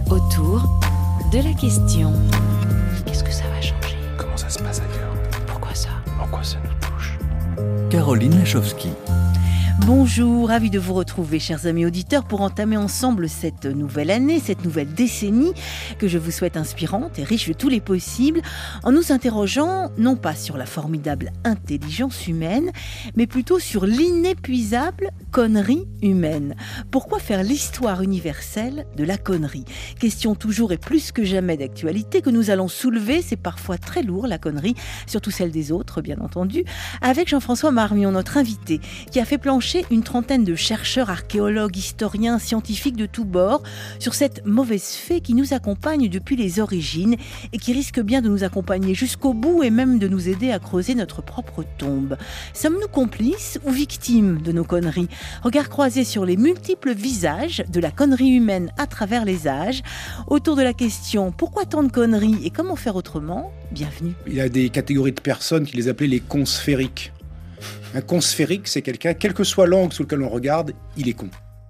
Autour de la question. Qu'est-ce que ça va changer? Comment ça se passe ailleurs? Pourquoi ça? Pourquoi ça nous touche? Caroline Lachowski. Bonjour, ravi de vous retrouver, chers amis auditeurs, pour entamer ensemble cette nouvelle année, cette nouvelle décennie que je vous souhaite inspirante et riche de tous les possibles, en nous interrogeant non pas sur la formidable intelligence humaine, mais plutôt sur l'inépuisable connerie humaine. Pourquoi faire l'histoire universelle de la connerie? Question toujours et plus que jamais d'actualité que nous allons soulever, c'est parfois très lourd la connerie, surtout celle des autres bien entendu, avec Jean-François Marmion, notre invité, qui a fait plancher une trentaine de chercheurs, archéologues, historiens, scientifiques de tous bords sur cette mauvaise fée qui nous accompagne depuis les origines et qui risque bien de nous accompagner jusqu'au bout et même de nous aider à creuser notre propre tombe. Sommes-nous complices ou victimes de nos conneries? Regard croisé sur les multiples visages de la connerie humaine à travers les âges. Autour de la question « Pourquoi tant de conneries et comment faire autrement ?» Bienvenue. Il y a des catégories de personnes qui les appelaient les cons sphériques. Un con sphérique, c'est quelqu'un, quel que soit l'angle sous lequel on regarde, il est con.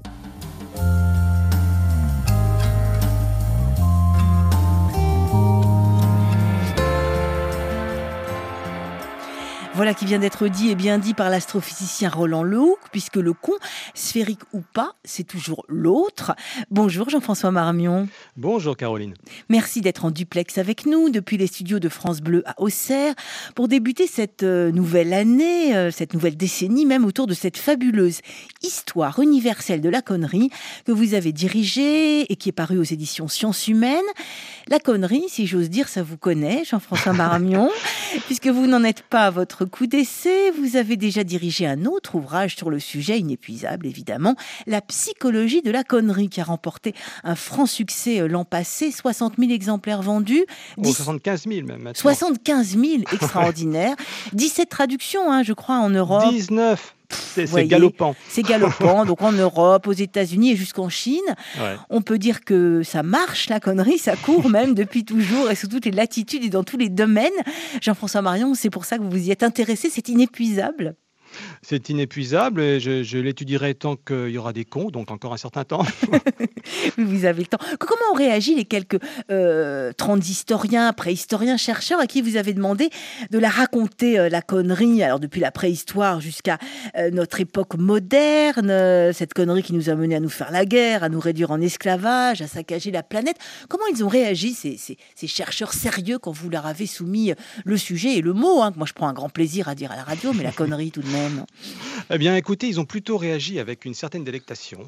Voilà qui vient d'être dit et bien dit par l'astrophysicien Roland Lehoucq, puisque le con, sphérique ou pas, c'est toujours l'autre. Bonjour Jean-François Marmion. Bonjour Caroline. Merci d'être en duplex avec nous depuis les studios de France Bleu à Auxerre pour débuter cette nouvelle année, cette nouvelle décennie même autour de cette fabuleuse histoire universelle de la connerie que vous avez dirigée et qui est parue aux éditions Sciences Humaines. La connerie, si j'ose dire, ça vous connaît, Jean-François Marmion, puisque vous n'en êtes pas à votre coup d'essai, vous avez déjà dirigé un autre ouvrage sur le sujet, inépuisable évidemment, La psychologie de la connerie, qui a remporté un franc succès l'an passé, 60 000 exemplaires vendus. 75 000 même maintenant. 75 000, extraordinaire. 17 traductions, je crois, en Europe. 19. C'est galopant. C'est galopant, donc en Europe, aux États-Unis et jusqu'en Chine. Ouais. On peut dire que ça marche, la connerie, ça court même depuis toujours et sous toutes les latitudes et dans tous les domaines. Jean-François Marmion, c'est pour ça que vous vous y êtes intéressé, c'est inépuisable. C'est inépuisable et je l'étudierai tant qu'il y aura des cons, donc encore un certain temps. Vous avez le temps. Comment ont réagi les quelques 30 historiens, préhistoriens, chercheurs à qui vous avez demandé de la raconter, la connerie, alors depuis la préhistoire jusqu'à notre époque moderne, cette connerie qui nous a mené à nous faire la guerre, à nous réduire en esclavage, à saccager la planète. Comment ils ont réagi, ces chercheurs sérieux, quand vous leur avez soumis le sujet et le mot, que moi je prends un grand plaisir à dire à la radio, mais la connerie tout de même. Eh bien, écoutez, ils ont plutôt réagi avec une certaine délectation.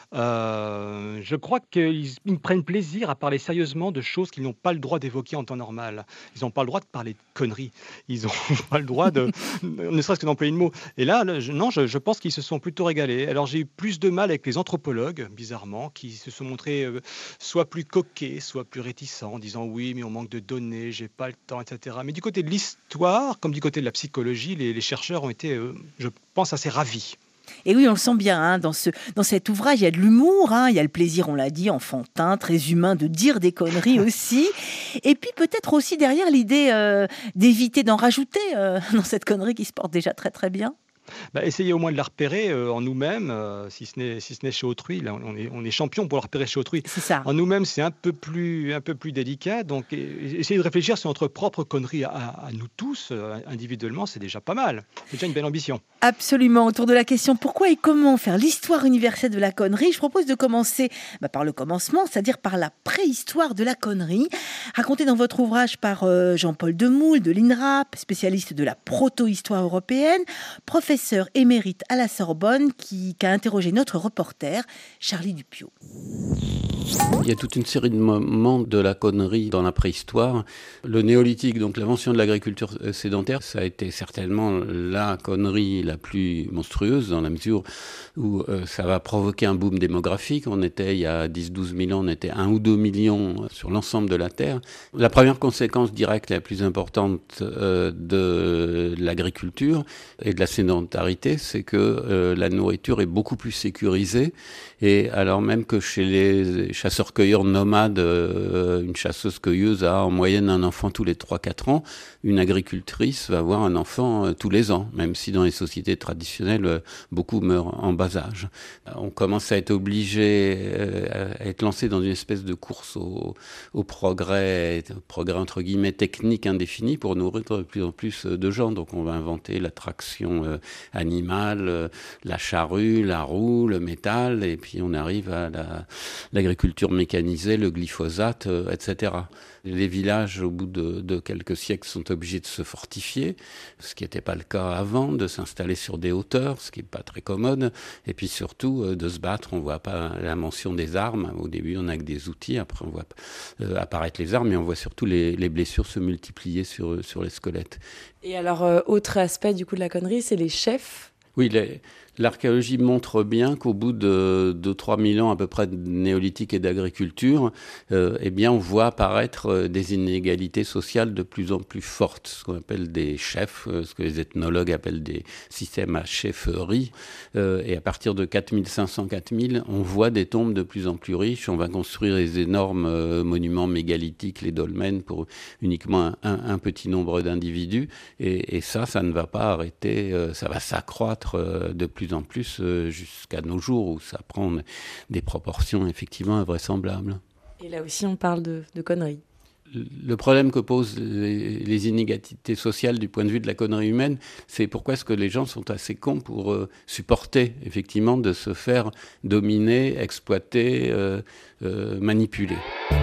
Je crois qu'ils prennent plaisir à parler sérieusement de choses qu'ils n'ont pas le droit d'évoquer en temps normal. Ils n'ont pas le droit de parler de conneries. Ils n'ont pas le droit ne serait-ce que d'employer le mot. Et là, je pense qu'ils se sont plutôt régalés. Alors, j'ai eu plus de mal avec les anthropologues, bizarrement, qui se sont montrés soit plus coquets, soit plus réticents, en disant oui, mais on manque de données, j'ai pas le temps, etc. Mais du côté de l'histoire, comme du côté de la psychologie, les chercheurs ont été, je pense, assez ravis. Et oui, on le sent bien, dans cet ouvrage, il y a de l'humour, il y a le plaisir, on l'a dit, enfantin, très humain, de dire des conneries aussi. Et puis peut-être aussi derrière l'idée d'éviter d'en rajouter dans cette connerie qui se porte déjà très très bien. Essayez au moins de la repérer en nous-mêmes, si ce n'est chez autrui. Là, on est champion pour la repérer chez autrui. C'est ça. En nous-mêmes, c'est un peu plus délicat. Donc, essayez de réfléchir sur notre propre connerie à nous tous, individuellement, c'est déjà pas mal. C'est déjà une belle ambition. Absolument. Autour de la question pourquoi et comment faire l'histoire universelle de la connerie, je propose de commencer par le commencement, c'est-à-dire par la préhistoire de la connerie, racontée dans votre ouvrage par Jean-Paul Demoule de l'INRAP, spécialiste de la proto-histoire européenne, professeur émérite à la Sorbonne, qui a interrogé notre reporter, Charlie Dupiot. Il y a toute une série de moments de la connerie dans la préhistoire. Le néolithique, donc l'invention de l'agriculture sédentaire, ça a été certainement la connerie la plus monstrueuse dans la mesure où ça va provoquer un boom démographique. On était, il y a 10-12 000 ans, on était 1 ou 2 millions sur l'ensemble de la Terre. La première conséquence directe et la plus importante de l'agriculture et de la sédentarité, c'est que la nourriture est beaucoup plus sécurisée. Et alors même que chez chasseurs-cueilleurs nomades. Une chasseuse-cueilleuse a en moyenne un enfant tous les 3-4 ans. Une agricultrice va avoir un enfant tous les ans, même si dans les sociétés traditionnelles, beaucoup meurent en bas âge. On commence à être obligé, à être lancé dans une espèce de course au progrès entre guillemets technique indéfini pour nourrir de plus en plus de gens. Donc on va inventer la traction animale, la charrue, la roue, le métal, et puis on arrive à l'agriculture mécanisée, le glyphosate, etc. Les villages, au bout de quelques siècles, sont obligés de se fortifier, ce qui n'était pas le cas avant, de s'installer sur des hauteurs, ce qui n'est pas très commode, et puis surtout de se battre. On ne voit pas la mention des armes. Au début, on n'a que des outils, après on voit apparaître les armes, et on voit surtout les blessures se multiplier sur les squelettes. Et alors, autre aspect du coup de la connerie, c'est les chefs. Oui, l'archéologie montre bien qu'au bout de 2-3 000 ans à peu près de néolithique et d'agriculture, eh bien on voit apparaître des inégalités sociales de plus en plus fortes, ce qu'on appelle des chefs, ce que les ethnologues appellent des systèmes à chefferie. Et à partir de 4500-4000, on voit des tombes de plus en plus riches. On va construire les énormes monuments mégalithiques, les dolmens, pour uniquement un petit nombre d'individus. Et ça ne va pas arrêter, ça va s'accroître de plus en plus jusqu'à nos jours où ça prend des proportions effectivement invraisemblables. Et là aussi on parle de conneries. Le problème que posent les inégalités sociales du point de vue de la connerie humaine, c'est pourquoi est-ce que les gens sont assez cons pour supporter effectivement de se faire dominer, exploiter, manipuler.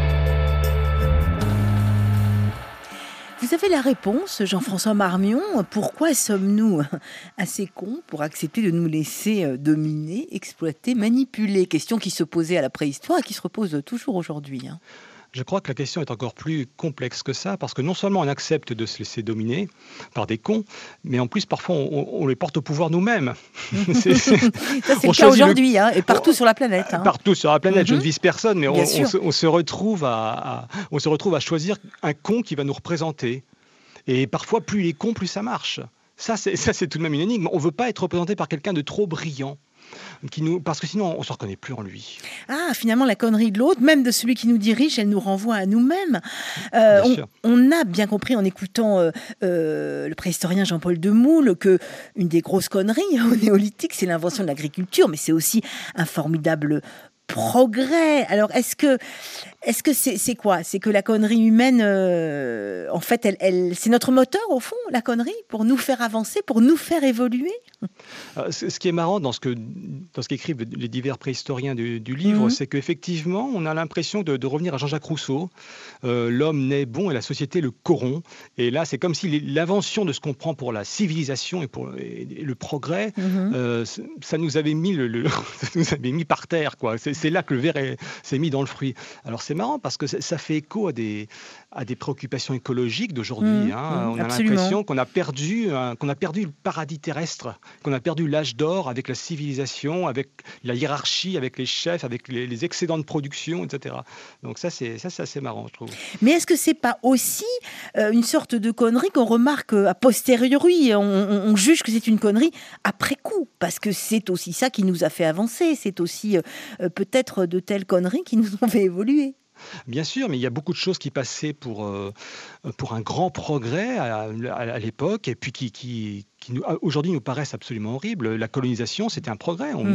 Vous avez la réponse, Jean-François Marmion. Pourquoi sommes-nous assez cons pour accepter de nous laisser dominer, exploiter, manipuler? Question qui se posait à la préhistoire et qui se repose toujours aujourd'hui. Je crois que la question est encore plus complexe que ça, parce que non seulement on accepte de se laisser dominer par des cons, mais en plus parfois on les porte au pouvoir nous-mêmes. Ça c'est le cas aujourd'hui, et partout sur la planète. Partout sur la planète, je ne vise personne, mais on se retrouve à choisir un con qui va nous représenter. Et parfois, plus il est con, plus ça marche. Ça c'est tout de même une énigme. On ne veut pas être représenté par quelqu'un de trop brillant. Parce que sinon, on ne se reconnaît plus en lui. Ah, finalement, la connerie de l'autre, même de celui qui nous dirige, elle nous renvoie à nous-mêmes. On a bien compris en écoutant le préhistorien Jean-Paul Demoule qu'une des grosses conneries au néolithique, c'est l'invention de l'agriculture, mais c'est aussi un formidable progrès. Alors, est-ce que c'est quoi? C'est que la connerie humaine, en fait, elle c'est notre moteur, au fond, la connerie, pour nous faire avancer, pour nous faire évoluer? Ce qui est marrant dans ce qu'écrivent les divers préhistoriens du livre, c'est qu'effectivement, on a l'impression de revenir à Jean-Jacques Rousseau. L'homme naît bon et la société le corrompt. Et là, c'est comme si l'invention de ce qu'on prend pour la civilisation et le progrès, ça nous avait mis ça nous avait mis par terre, quoi. C'est là que le verre s'est mis dans le fruit. Alors c'est marrant parce que ça fait écho à des préoccupations écologiques d'aujourd'hui. On a l'impression qu'on a perdu le paradis terrestre, qu'on a perdu l'âge d'or avec la civilisation, avec la hiérarchie, avec les chefs, avec les excédents de production, etc. Donc ça c'est assez marrant, je trouve. Mais est-ce que c'est pas aussi une sorte de connerie qu'on remarque a posteriori? On juge que c'est une connerie après coup, parce que c'est aussi ça qui nous a fait avancer. C'est aussi peut-être de telles conneries qui nous ont fait évoluer. Bien sûr, mais il y a beaucoup de choses qui passaient pour un grand progrès à l'époque, et puis qui aujourd'hui nous paraissent absolument horribles. La colonisation, c'était un progrès. On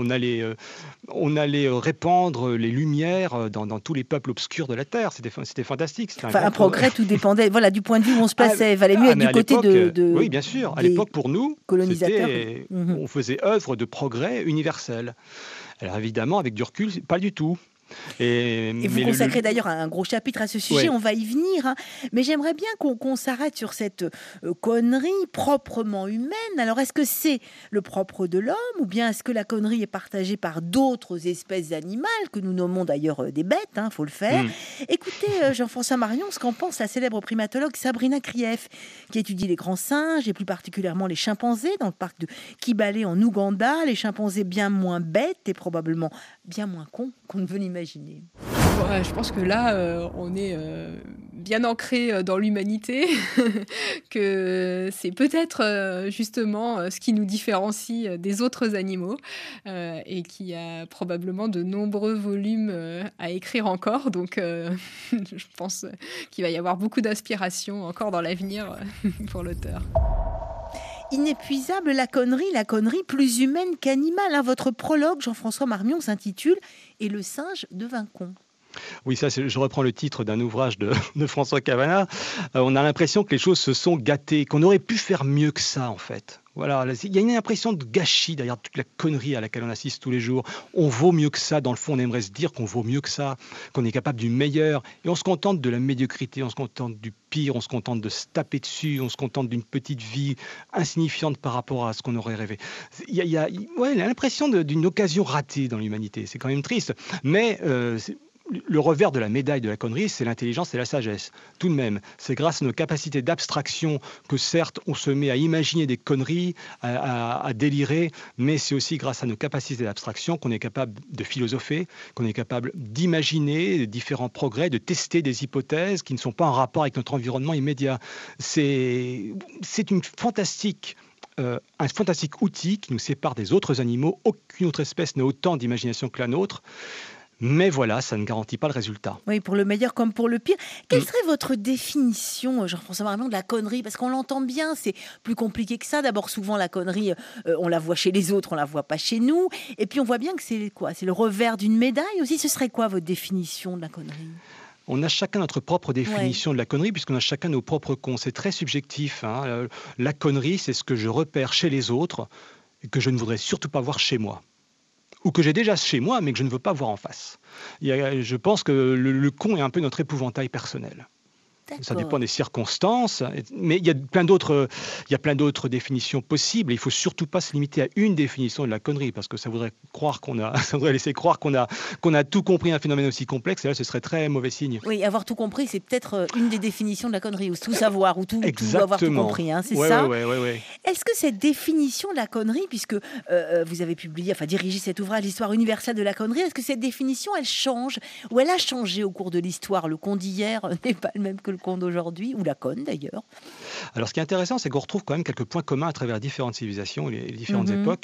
allait répandre les lumières dans tous les peuples obscurs de la Terre. C'était fantastique. C'était un progrès, tout dépendait du point de vue où on se plaçait. Il valait mieux être du côté de oui, bien sûr. À l'époque, pour nous, colonisateurs. On faisait œuvre de progrès universel. Alors évidemment, avec du recul, pas du tout. Et vous consacrez d'ailleurs un gros chapitre à ce sujet, on va y venir. Mais j'aimerais bien qu'on s'arrête sur cette connerie proprement humaine. Alors, est-ce que c'est le propre de l'homme, ou bien est-ce que la connerie est partagée par d'autres espèces animales, que nous nommons d'ailleurs des bêtes, faut le faire. Écoutez, Jean-François Marmion, ce qu'en pense la célèbre primatologue Sabrina Krief, qui étudie les grands singes, et plus particulièrement les chimpanzés, dans le parc de Kibale en Ouganda. Les chimpanzés bien moins bêtes et probablement bien moins cons qu'on ne veut l'imaginer. Je pense que là, on est bien ancré dans l'humanité, que c'est peut-être justement ce qui nous différencie des autres animaux et qui a probablement de nombreux volumes à écrire encore. Donc je pense qu'il va y avoir beaucoup d'inspiration encore dans l'avenir pour l'auteur. Inépuisable, la connerie plus humaine qu'animale. Hein. Votre prologue, Jean-François Marmion, s'intitule « Et le singe devint con ». Oui, ça, je reprends le titre d'un ouvrage de François Cavanagh. On a l'impression que les choses se sont gâtées, qu'on aurait pu faire mieux que ça, en fait. Voilà, il y a une impression de gâchis derrière toute la connerie à laquelle on assiste tous les jours. On vaut mieux que ça. Dans le fond, on aimerait se dire qu'on vaut mieux que ça, qu'on est capable du meilleur. Et on se contente de la médiocrité, on se contente du pire, on se contente de se taper dessus, on se contente d'une petite vie insignifiante par rapport à ce qu'on aurait rêvé. Il y a l'impression d'une occasion ratée dans l'humanité. C'est quand même triste. Mais le revers de la médaille de la connerie, c'est l'intelligence et la sagesse. Tout de même, c'est grâce à nos capacités d'abstraction que certes, on se met à imaginer des conneries, à délirer, mais c'est aussi grâce à nos capacités d'abstraction qu'on est capable de philosopher, qu'on est capable d'imaginer différents progrès, de tester des hypothèses qui ne sont pas en rapport avec notre environnement immédiat. C'est un fantastique outil qui nous sépare des autres animaux. Aucune autre espèce n'a autant d'imagination que la nôtre. Mais voilà, ça ne garantit pas le résultat. Oui, pour le meilleur comme pour le pire. Quelle serait votre définition, Jean-François Marmion, de la connerie ? Parce qu'on l'entend bien, c'est plus compliqué que ça. D'abord, souvent, la connerie, on la voit chez les autres, on la voit pas chez nous. Et puis, on voit bien que c'est quoi ? C'est le revers d'une médaille aussi. Ce serait quoi votre définition de la connerie ? On a chacun notre propre définition de la connerie, puisqu'on a chacun nos propres cons. C'est très subjectif. Hein. La connerie, c'est ce que je repère chez les autres et que je ne voudrais surtout pas voir chez moi. Ou que j'ai déjà chez moi, mais que je ne veux pas voir en face. Je pense que le con est un peu notre épouvantail personnel. D'accord. Ça dépend des circonstances, mais il y a plein d'autres définitions possibles. Il ne faut surtout pas se limiter à une définition de la connerie, parce que ça voudrait laisser croire qu'on a tout compris un phénomène aussi complexe, et là, ce serait très mauvais signe. Oui, avoir tout compris, c'est peut-être une des définitions de la connerie, ou tout savoir, ou tout avoir tout compris, hein, c'est ça. Oui. Est-ce que cette définition de la connerie, puisque vous avez dirigé cet ouvrage, l'histoire universelle de la connerie, est-ce que cette définition, elle change, ou elle a changé au cours de l'histoire ? Le con d'hier n'est pas le même que le con d'aujourd'hui, ou la conne d'ailleurs. Alors ce qui est intéressant, c'est qu'on retrouve quand même quelques points communs à travers différentes civilisations et les différentes époques.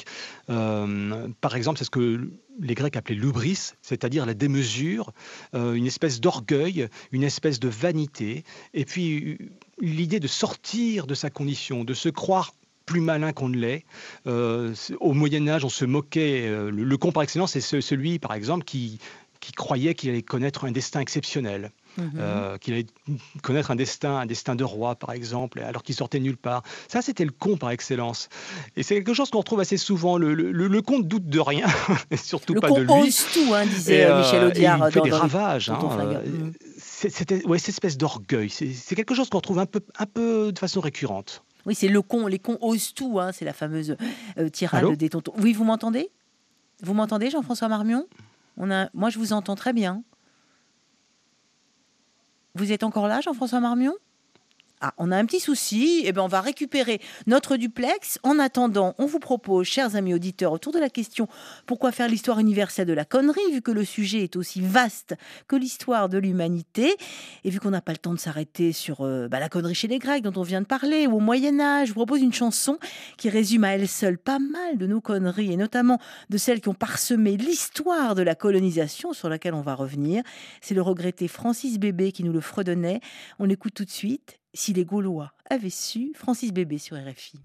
Par exemple, c'est ce que les Grecs appelaient l'hubris, c'est-à-dire la démesure, une espèce d'orgueil, une espèce de vanité, et puis l'idée de sortir de sa condition, de se croire plus malin qu'on ne l'est. Au Moyen-Âge, on se moquait. Le con par excellence, c'est celui, par exemple, qui croyait qu'il allait connaître un destin exceptionnel. Qu'il allait connaître un destin de roi, par exemple, alors qu'il sortait de nulle part. Ça, c'était le con par excellence. Et c'est quelque chose qu'on retrouve assez souvent. Le con ne doute de rien, et surtout pas de lui. Le con ose tout, disait Michel Audiard. Il fait des ravages. Cette espèce d'orgueil. C'est quelque chose qu'on retrouve un peu de façon récurrente. Oui, c'est le con. Les cons osent tout. C'est la fameuse tirade des tontons. Oui, vous m'entendez ? Vous m'entendez, Jean-François Marmion ? Moi, je vous entends très bien. Vous êtes encore là, Jean-François Marmion ? On a un petit souci. On va récupérer notre duplex. En attendant, on vous propose, chers amis auditeurs, autour de la question « Pourquoi faire l'histoire universelle de la connerie ?» vu que le sujet est aussi vaste que l'histoire de l'humanité. Et vu qu'on n'a pas le temps de s'arrêter sur la connerie chez les Grecs dont on vient de parler, ou au Moyen-Âge, je vous propose une chanson qui résume à elle seule pas mal de nos conneries, et notamment de celles qui ont parsemé l'histoire de la colonisation, sur laquelle on va revenir. C'est le regretté Francis Bébé qui nous le fredonnait. On écoute tout de suite. Si les Gaulois avaient su, Francis Bébé sur RFI.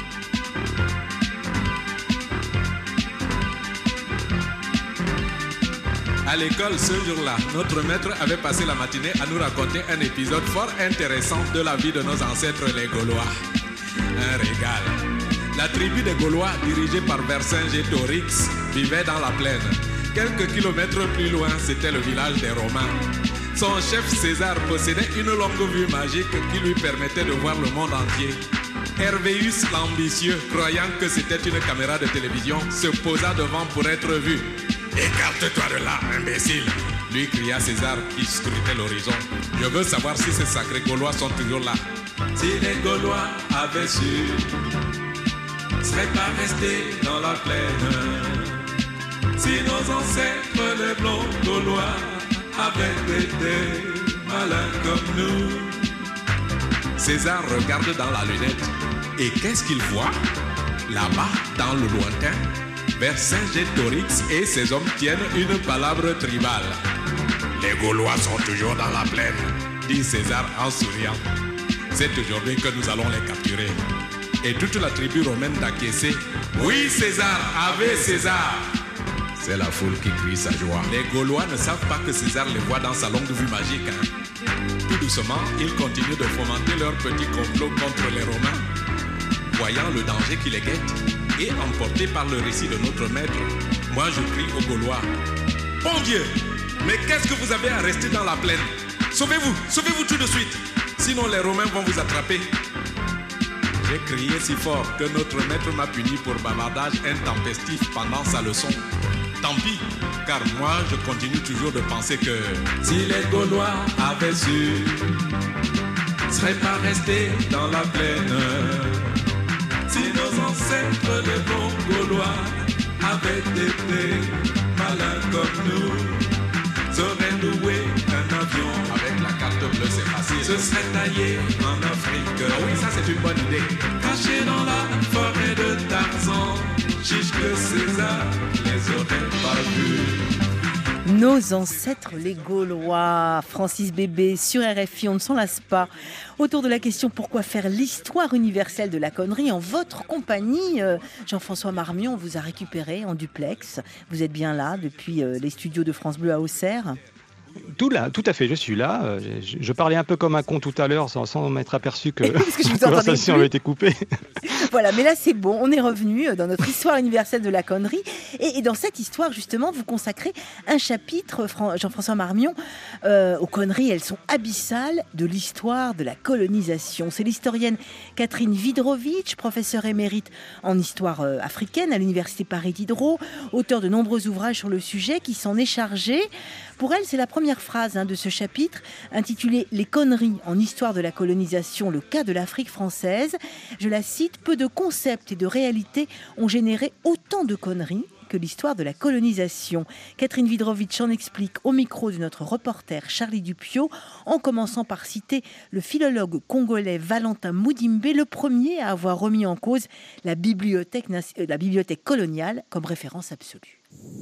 À l'école, ce jour-là, notre maître avait passé la matinée à nous raconter un épisode fort intéressant de la vie de nos ancêtres les Gaulois. Un régal. La tribu des Gaulois, dirigée par Vercingétorix, vivait dans la plaine. Quelques kilomètres plus loin, c'était le village des Romains. Son chef César possédait une longue vue magique qui lui permettait de voir le monde entier. Hervéus l'ambitieux, croyant que c'était une caméra de télévision, se posa devant pour être vu. « Écarte-toi de là, imbécile !» lui cria César qui scrutait l'horizon. « Je veux savoir si ces sacrés Gaulois sont toujours là. » Si les Gaulois avaient su, seraient pas restés dans la plaine. Si nos ancêtres les blonds Gaulois avaient été malins comme nous. César regarde dans la lunette et qu'est-ce qu'il voit? Là-bas, dans le lointain, vers Saint-Gétorix et ses hommes tiennent une palabre tribale. Les Gaulois sont toujours dans la plaine, dit César en souriant. C'est aujourd'hui que nous allons les capturer. Et toute la tribu romaine d'acquiescer. Oui César, ave César. C'est la foule qui crie sa joie. Les Gaulois ne savent pas que César les voit dans sa longue vue magique. Tout doucement, ils continuent de fomenter leur petit complot contre les Romains. Voyant le danger qui les guette et emportés par le récit de notre maître, moi je crie aux Gaulois. Bon Dieu, mais qu'est-ce que vous avez à rester dans la plaine? Sauvez-vous, sauvez-vous tout de suite, sinon les Romains vont vous attraper. J'ai crié si fort que notre maître m'a puni pour bavardage intempestif pendant sa leçon. Tant pis, car moi je continue toujours de penser que si les Gaulois avaient su, seraient pas restés dans la plaine. Si nos ancêtres les bons Gaulois avaient été malins comme nous, seraient loués un avion avec la carte bleue, c'est facile. Ce serait taillé en Afrique. Ah oui, ça c'est une bonne idée. Caché dans la forêt de Tarzan, chiche que César les aurait pas vus. Nos ancêtres les Gaulois, Francis Bébé sur RFI, on ne s'en lasse pas. Autour de la question pourquoi faire l'histoire universelle de la connerie en votre compagnie, Jean-François Marmion vous a récupéré en duplex. Vous êtes bien là depuis les studios de France Bleu à Auxerre. Tout à fait, je suis là. Je parlais un peu comme un con tout à l'heure sans m'être aperçu que la conversation avait été coupée. Voilà, mais là c'est bon, on est revenu dans notre histoire universelle de la connerie. Et dans cette histoire, justement, vous consacrez un chapitre, Jean-François Marmion, aux conneries. Elles sont abyssales de l'histoire de la colonisation. C'est l'historienne Catherine Widrowicz, professeure émérite en histoire africaine à l'université Paris Diderot, auteure de nombreux ouvrages sur le sujet, qui s'en est chargée. Pour elle, c'est la première phrase de ce chapitre, intitulé « Les conneries en histoire de la colonisation, le cas de l'Afrique française ». Je la cite, « Peu de concepts et de réalités ont généré autant de conneries que l'histoire de la colonisation ». Catherine Widrowicz en explique au micro de notre reporter Charlie Dupiot, en commençant par citer le philologue congolais Valentin Mudimbe, le premier à avoir remis en cause la bibliothèque coloniale comme référence absolue.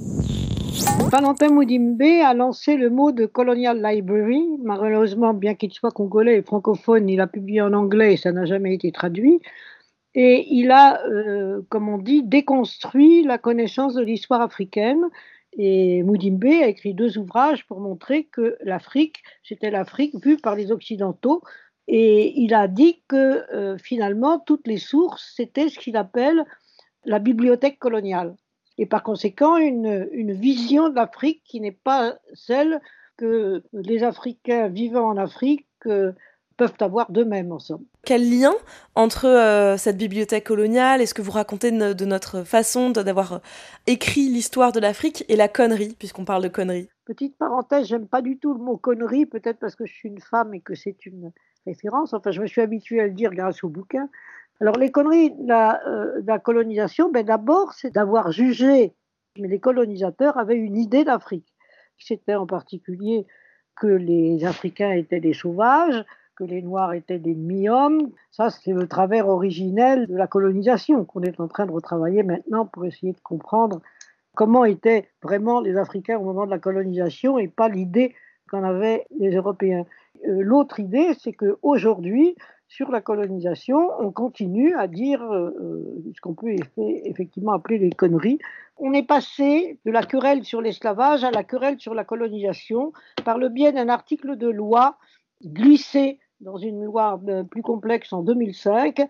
Valentin Mudimbe a lancé le mot de Colonial Library. Malheureusement, bien qu'il soit congolais et francophone, il a publié en anglais et ça n'a jamais été traduit. Et il a, comme on dit, déconstruit la connaissance de l'histoire africaine. Et Mudimbe a écrit 2 ouvrages pour montrer que l'Afrique, c'était l'Afrique vue par les Occidentaux. Et il a dit que finalement, toutes les sources, c'était ce qu'il appelle la bibliothèque coloniale. Et par conséquent, une vision de l'Afrique qui n'est pas celle que les Africains vivant en Afrique peuvent avoir d'eux-mêmes, en somme. Quel lien entre cette bibliothèque coloniale et ce que vous racontez de notre façon d'avoir écrit l'histoire de l'Afrique et la connerie, puisqu'on parle de connerie? Petite parenthèse, j'aime pas du tout le mot connerie, peut-être parce que je suis une femme et que c'est une référence. Enfin, je me suis habituée à le dire grâce au bouquin. Alors, les conneries de la colonisation, d'abord, c'est d'avoir jugé que les colonisateurs avaient une idée d'Afrique. C'était en particulier que les Africains étaient des sauvages, que les Noirs étaient des demi-hommes. Ça, c'est le travers originel de la colonisation qu'on est en train de retravailler maintenant pour essayer de comprendre comment étaient vraiment les Africains au moment de la colonisation et pas l'idée qu'en avaient les Européens. L'autre idée, c'est qu'aujourd'hui, sur la colonisation, on continue à dire ce qu'on peut effectivement appeler les conneries. On est passé de la querelle sur l'esclavage à la querelle sur la colonisation par le biais d'un article de loi glissé dans une loi plus complexe en 2005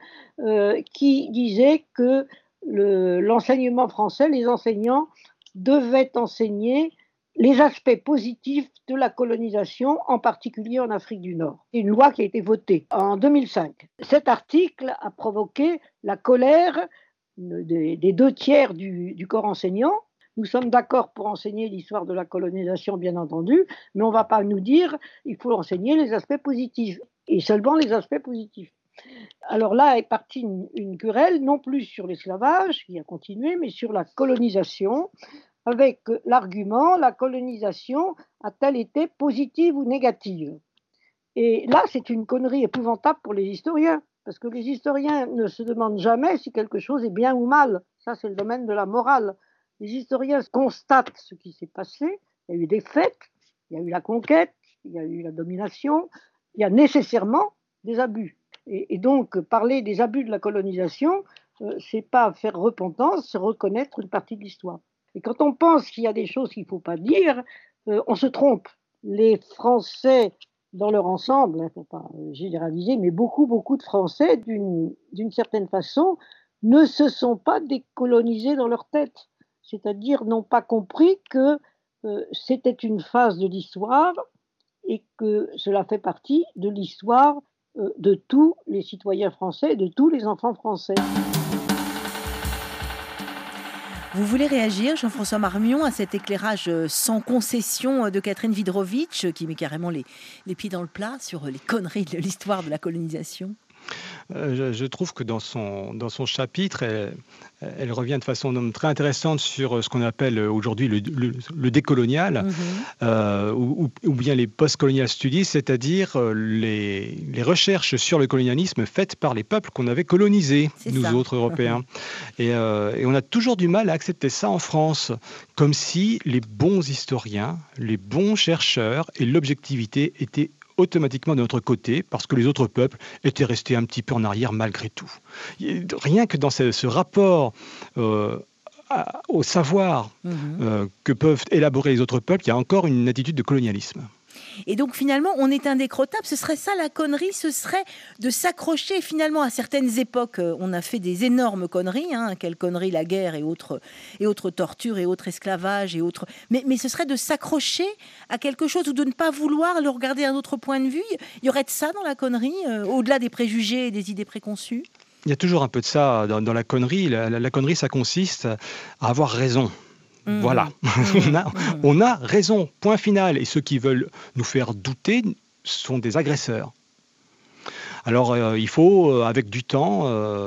qui disait que l'enseignement français, les enseignants devaient enseigner les aspects positifs de la colonisation, en particulier en Afrique du Nord. C'est une loi qui a été votée en 2005. Cet article a provoqué la colère des 2/3 du corps enseignant. Nous sommes d'accord pour enseigner l'histoire de la colonisation, bien entendu, mais on ne va pas nous dire qu'il faut enseigner les aspects positifs, et seulement les aspects positifs. Alors là est partie une querelle, non plus sur l'esclavage, qui a continué, mais sur la colonisation, avec l'argument, la colonisation a-t-elle été positive ou négative? Et là, c'est une connerie épouvantable pour les historiens, parce que les historiens ne se demandent jamais si quelque chose est bien ou mal. Ça, c'est le domaine de la morale. Les historiens constatent ce qui s'est passé. Il y a eu des faits, il y a eu la conquête, il y a eu la domination, il y a nécessairement des abus. Et donc, parler des abus de la colonisation, c'est pas faire repentance, c'est reconnaître une partie de l'histoire. Et quand on pense qu'il y a des choses qu'il ne faut pas dire, on se trompe. Les Français, dans leur ensemble, il ne faut pas généraliser, mais beaucoup de Français, d'une certaine façon, ne se sont pas décolonisés dans leur tête. C'est-à-dire n'ont pas compris que c'était une phase de l'histoire et que cela fait partie de l'histoire de tous les citoyens français, de tous les enfants français. Vous voulez réagir, Jean-François Marmion, à cet éclairage sans concession de Catherine Widrovitch, qui met carrément les pieds dans le plat sur les conneries de l'histoire de la colonisation ? Je trouve que dans son chapitre, elle revient de façon très intéressante sur ce qu'on appelle aujourd'hui le décolonial, ou bien les post-colonial studies, c'est-à-dire les recherches sur le colonialisme faites par les peuples qu'on avait colonisés, autres Européens. Et on a toujours du mal à accepter ça en France, comme si les bons historiens, les bons chercheurs et l'objectivité étaient automatiquement de notre côté, parce que les autres peuples étaient restés un petit peu en arrière malgré tout. Rien que dans ce rapport au savoir que peuvent élaborer les autres peuples, il y a encore une attitude de colonialisme. Et donc finalement, on est indécrottable. Ce serait ça la connerie, ce serait de s'accrocher finalement à certaines époques. On a fait des énormes conneries, quelle connerie la guerre et autres tortures et autres esclavages et autres. Mais ce serait de s'accrocher à quelque chose ou de ne pas vouloir le regarder d'un autre point de vue. Il y aurait de ça dans la connerie, au-delà des préjugés et des idées préconçues. Il y a toujours un peu de ça dans la connerie. La connerie, ça consiste à avoir raison. Voilà, on a raison, point final. Et ceux qui veulent nous faire douter sont des agresseurs. Alors il faut, avec du temps,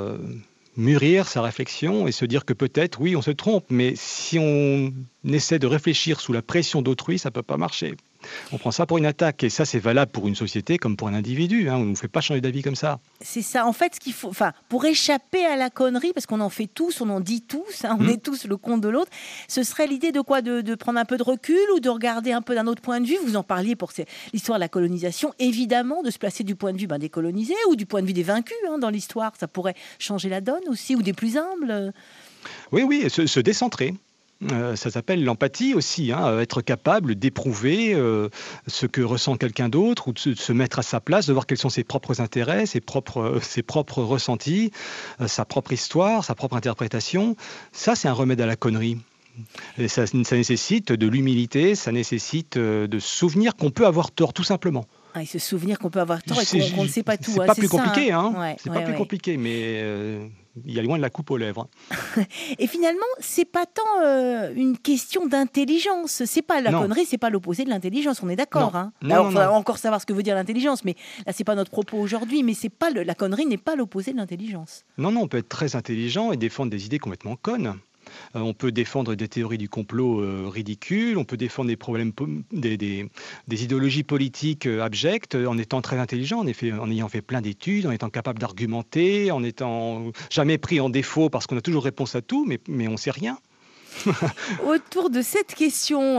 mûrir sa réflexion et se dire que peut-être, oui, on se trompe, mais si on essaie de réfléchir sous la pression d'autrui, ça ne peut pas marcher. On prend ça pour une attaque, et ça c'est valable pour une société comme pour un individu. On ne nous fait pas changer d'avis comme ça. C'est ça, en fait, ce qu'il faut, pour échapper à la connerie, parce qu'on en fait tous, on en dit tous, on est tous le compte de l'autre, ce serait l'idée de quoi, de prendre un peu de recul ou de regarder un peu d'un autre point de vue. Vous en parliez pour l'histoire de la colonisation, évidemment, de se placer du point de vue des colonisés ou du point de vue des vaincus dans l'histoire. Ça pourrait changer la donne aussi, ou des plus humbles. Oui, se décentrer. Ça s'appelle l'empathie aussi, être capable d'éprouver ce que ressent quelqu'un d'autre ou de se mettre à sa place, de voir quels sont ses propres intérêts, ses propres ressentis, sa propre histoire, sa propre interprétation. Ça, c'est un remède à la connerie. Et ça nécessite de l'humilité, ça nécessite de se souvenir qu'on peut avoir tort, tout simplement. Et se souvenir qu'on peut avoir tort et qu'on ne sait pas tout. C'est pas plus compliqué, c'est pas plus compliqué, mais il y a loin de la coupe aux lèvres. Et finalement, c'est pas tant une question d'intelligence. C'est pas la connerie, c'est pas l'opposé de l'intelligence. On est d'accord. Alors, il faudra encore savoir ce que veut dire l'intelligence, mais là, c'est pas notre propos aujourd'hui. Mais c'est pas la connerie n'est pas l'opposé de l'intelligence. Non, on peut être très intelligent et défendre des idées complètement connes. On peut défendre des théories du complot ridicules, on peut défendre des problèmes, des idéologies politiques abjectes en étant très intelligent, en ayant fait plein d'études, en étant capable d'argumenter, en étant jamais pris en défaut parce qu'on a toujours réponse à tout, mais on ne sait rien. Autour de cette question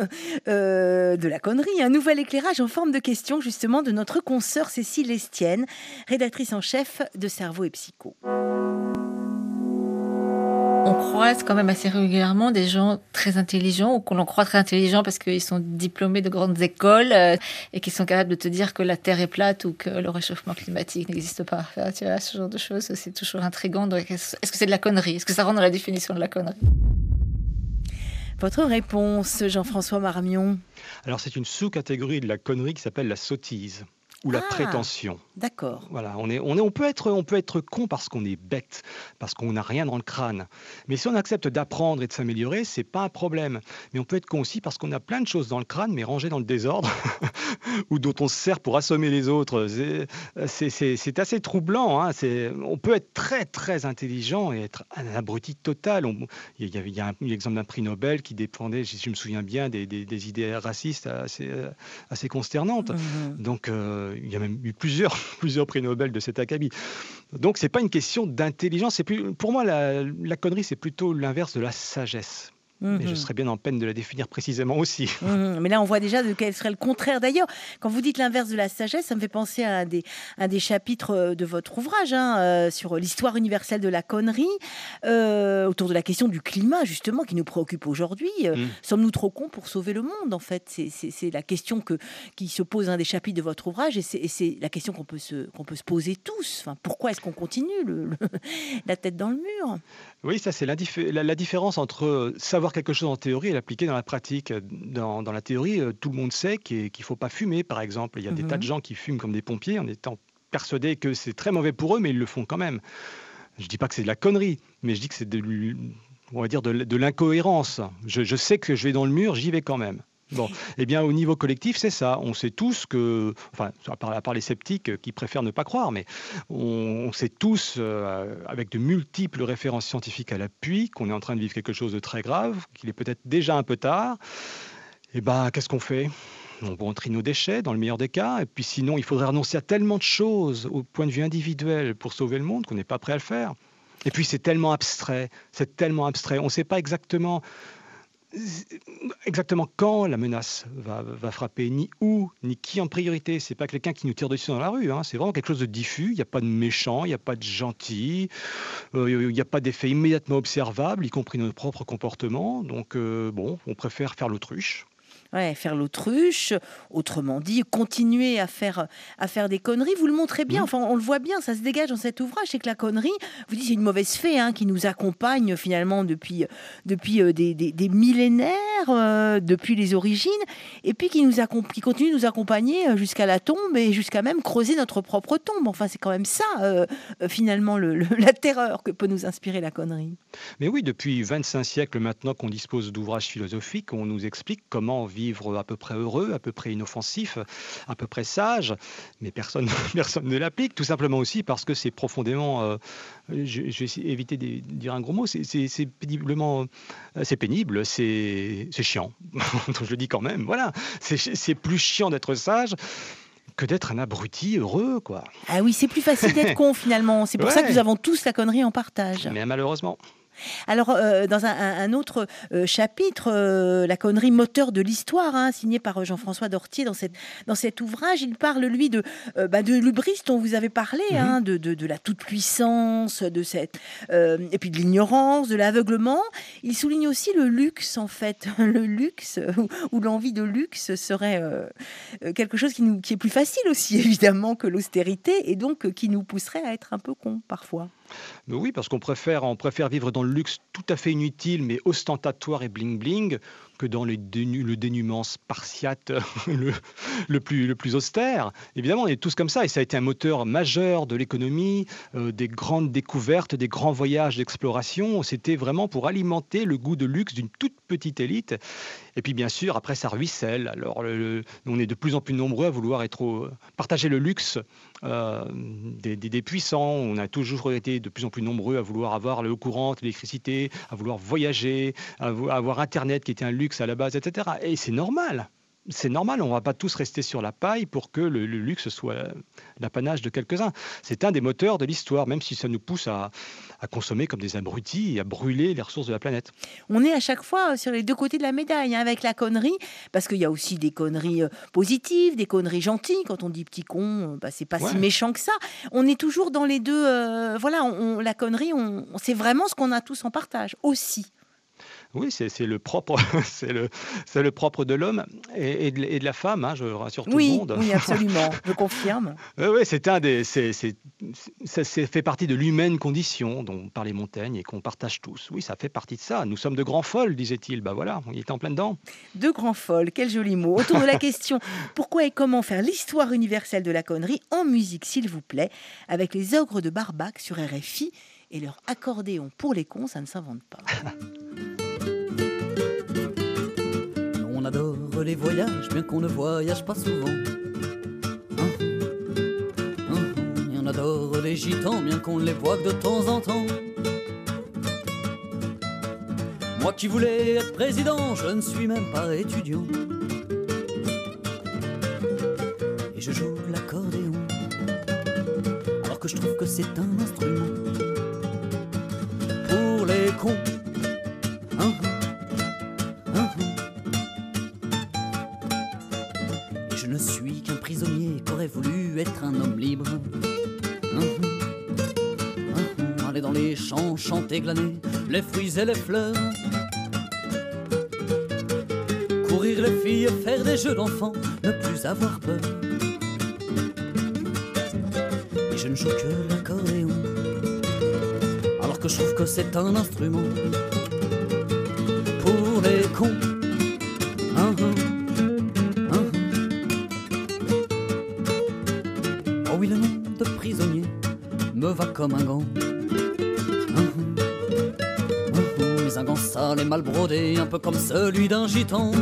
de la connerie, un nouvel éclairage en forme de question justement de notre consoeur Cécile Estienne, rédactrice en chef de Cerveau et Psycho. On croise quand même assez régulièrement des gens très intelligents ou qu'on en croit très intelligents parce qu'ils sont diplômés de grandes écoles et qui sont capables de te dire que la Terre est plate ou que le réchauffement climatique n'existe pas. Enfin, tu vois, ce genre de choses, c'est toujours intriguant. Donc, est-ce que c'est de la connerie ? Est-ce que ça rentre dans la définition de la connerie ? Votre réponse, Jean-François Marmion ? Alors, c'est une sous-catégorie de la connerie qui s'appelle la sottise. Ou la prétention. D'accord. Voilà, on peut être con parce qu'on est bête, parce qu'on n'a rien dans le crâne. Mais si on accepte d'apprendre et de s'améliorer, c'est pas un problème. Mais on peut être con aussi parce qu'on a plein de choses dans le crâne, mais rangées dans le désordre, ou dont on se sert pour assommer les autres. C'est assez troublant. On peut être très très intelligent et être un abruti total. Il y a l'exemple d'un prix Nobel qui défendait, je me souviens bien, des idées racistes assez consternantes. Donc il y a même eu plusieurs prix Nobel de cet acabit. Donc c'est pas une question d'intelligence. Pour moi, la connerie, c'est plutôt l'inverse de la sagesse. Mais je serais bien en peine de la définir précisément aussi. Mais là, on voit déjà de quel serait le contraire. D'ailleurs, quand vous dites l'inverse de la sagesse, ça me fait penser à un des chapitres de votre ouvrage sur l'histoire universelle de la connerie, autour de la question du climat, justement, qui nous préoccupe aujourd'hui. Sommes-nous trop cons pour sauver le monde, en fait? C'est la question qui se pose un des chapitres de votre ouvrage, et c'est la question qu'on peut se poser tous. Enfin, pourquoi est-ce qu'on continue la tête dans le mur? Oui, ça c'est la différence entre savoir quelque chose en théorie et l'appliquer dans la pratique. Dans la théorie, tout le monde sait qu'il ne faut pas fumer, par exemple. Il y a des tas de gens qui fument comme des pompiers en étant persuadés que c'est très mauvais pour eux, mais ils le font quand même. Je ne dis pas que c'est de la connerie, mais je dis que c'est on va dire de l'incohérence. Je sais que je vais dans le mur, j'y vais quand même. Bon, eh bien, au niveau collectif, c'est ça. On sait tous que, enfin, à part les sceptiques qui préfèrent ne pas croire, mais on sait tous, avec de multiples références scientifiques à l'appui, qu'on est en train de vivre quelque chose de très grave, qu'il est peut-être déjà un peu tard. Eh bien, qu'est-ce qu'on fait? On trie nos déchets, dans le meilleur des cas, et puis sinon, il faudrait renoncer à tellement de choses au point de vue individuel pour sauver le monde qu'on n'est pas prêt à le faire. Et puis, c'est tellement abstrait. On ne sait pas exactement quand la menace va frapper, ni où, ni qui en priorité. C'est pas quelqu'un qui nous tire dessus dans la rue, c'est vraiment quelque chose de diffus. Il n'y a pas de méchant, il n'y a pas de gentil, il n'y a pas d'effet immédiatement observable, y compris notre propre comportement. Donc on préfère faire l'autruche. Ouais, faire l'autruche, autrement dit, continuer à faire des conneries. Vous le montrez bien, enfin on le voit bien, ça se dégage dans cet ouvrage, c'est que la connerie, vous dites, c'est une mauvaise fée qui nous accompagne finalement depuis des millénaires, depuis les origines, et puis qui continue de nous accompagner jusqu'à la tombe et jusqu'à même creuser notre propre tombe. Enfin, c'est quand même ça, finalement, la terreur que peut nous inspirer la connerie. Mais oui, depuis 25 siècles maintenant qu'on dispose d'ouvrages philosophiques, on nous explique comment vivre à peu près heureux, à peu près inoffensif, à peu près sage, mais personne ne l'applique, tout simplement aussi parce que c'est profondément, je vais éviter de dire un gros mot, c'est pénible, c'est chiant, donc je le dis quand même, voilà, c'est plus chiant d'être sage que d'être un abruti heureux, quoi. Ah oui, c'est plus facile d'être con finalement, c'est pour ça que nous avons tous la connerie en partage. Mais malheureusement. Alors, dans un autre chapitre, la connerie moteur de l'histoire, signé par Jean-François Dortier dans cet ouvrage, il parle, lui, de l'hubris dont vous avez parlé, de la toute-puissance, et puis de l'ignorance, de l'aveuglement. Il souligne aussi le luxe, en fait. Le luxe, ou l'envie de luxe serait quelque chose qui est plus facile aussi, évidemment, que l'austérité, et donc qui nous pousserait à être un peu cons, parfois. Mais oui, parce qu'on préfère vivre dans le luxe tout à fait inutile, mais ostentatoire et bling-bling, que dans le dénuement spartiate le plus austère. Évidemment, on est tous comme ça, et ça a été un moteur majeur de l'économie, des grandes découvertes, des grands voyages d'exploration. C'était vraiment pour alimenter le goût de luxe d'une toute petite élite. Et puis bien sûr, après ça ruisselle. Alors on est de plus en plus nombreux à vouloir partager le luxe des puissants. On a toujours été de plus en plus nombreux à vouloir avoir l'eau courante, l'électricité, à vouloir voyager, à avoir Internet qui était un luxe à la base, etc. Et c'est normal. C'est normal, on ne va pas tous rester sur la paille pour que le luxe soit l'apanage de quelques-uns. C'est un des moteurs de l'histoire, même si ça nous pousse à consommer comme des abrutis et à brûler les ressources de la planète. On est à chaque fois sur les deux côtés de la médaille, avec la connerie, parce qu'il y a aussi des conneries positives, des conneries gentilles. Quand on dit petit con, c'est pas si méchant que ça. On est toujours dans les deux. La connerie, c'est vraiment ce qu'on a tous en partage aussi. Oui, c'est le propre, c'est le propre de l'homme et de la femme. Je rassure tout le monde. Oui, absolument, je confirme. Oui, ça fait partie de l'humaine condition dont parlait Montaigne et qu'on partage tous. Oui, ça fait partie de ça. Nous sommes de grands folles, disait-il. Voilà, on y était en plein dedans. De grands folles, quel joli mot. Autour de la question, pourquoi et comment faire l'histoire universelle de la connerie en musique, s'il vous plaît, avec les ogres de Barbac sur RFI et leur accordéon pour les cons, ça ne s'invente pas. On adore les voyages, bien qu'on ne voyage pas souvent. Et on adore les gitans, bien qu'on les voit que de temps en temps. Moi qui voulais être président, je ne suis même pas étudiant. Et je joue l'accordéon alors que je trouve que c'est un instrument pour les cons. Et je ne suis qu'un prisonnier qui aurait voulu être un homme libre. Aller dans les champs, chanter, glaner les fruits et les fleurs, courir les filles, faire des jeux d'enfants, ne plus avoir peur. Et je ne joue que l'accordéon, alors que je trouve que c'est un instrument pour les cons. Oh oui, le nom de prisonnier me va comme un gant. Mais un gant sale et mal brodé, un peu comme celui d'un gitan.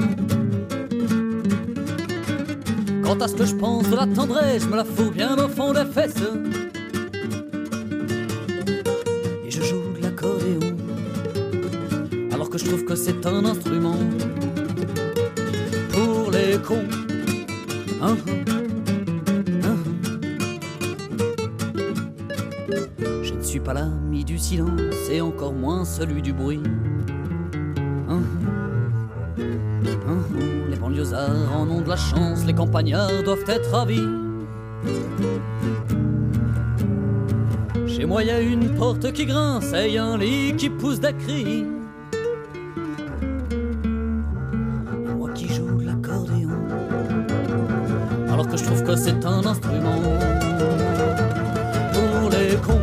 Quant à ce que je pense de la tendresse, je me la fous bien au fond des fesses. Et je joue de l'accordéon, alors que je trouve que c'est un instrument pour les cons. Je ne suis pas l'ami du silence et encore moins celui du bruit. Les banlieusards en ont de la chance, les campagnards doivent être ravis. Chez moi y a une porte qui grince et un lit qui pousse des cris. Et moi qui joue de l'accordéon, alors que je trouve que c'est un instrument pour les cons.